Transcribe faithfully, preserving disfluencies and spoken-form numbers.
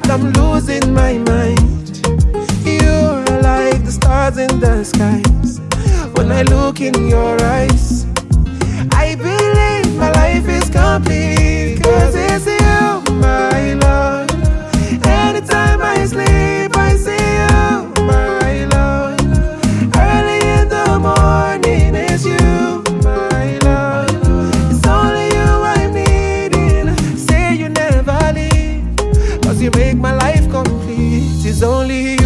I'm losing my mind. You're like the stars in the skies. When I look in your eyes, I believe my life is complete. Cause it's you, my love. Anytime I sleep, I see you, my love. Early in the morning, it's you, my love. It's only you I'm needing. Say you never leave, cause you make my life complete. It's only